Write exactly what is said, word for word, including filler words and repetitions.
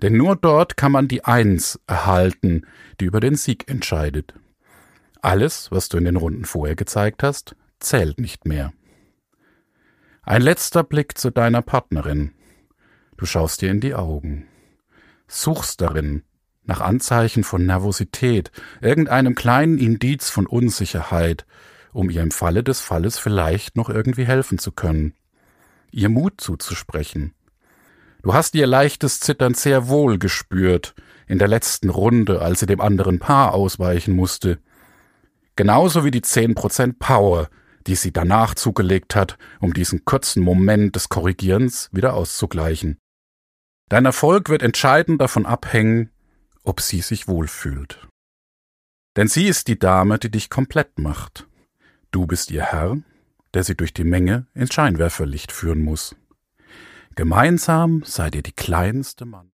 Denn nur dort kann man die Eins erhalten, die über den Sieg entscheidet. Alles, was du in den Runden vorher gezeigt hast, zählt nicht mehr. Ein letzter Blick zu deiner Partnerin. Du schaust ihr in die Augen. Suchst darin nach Anzeichen von Nervosität, irgendeinem kleinen Indiz von Unsicherheit, um ihr im Falle des Falles vielleicht noch irgendwie helfen zu können. Ihr Mut zuzusprechen. Du hast ihr leichtes Zittern sehr wohl gespürt, in der letzten Runde, als sie dem anderen Paar ausweichen musste. Genauso wie die zehn Prozent Power, die sie danach zugelegt hat, um diesen kurzen Moment des Korrigierens wieder auszugleichen. Dein Erfolg wird entscheidend davon abhängen, ob sie sich wohlfühlt. Denn sie ist die Dame, die dich komplett macht. Du bist ihr Herr, der sie durch die Menge ins Scheinwerferlicht führen muss. Gemeinsam seid ihr die kleinste Mann.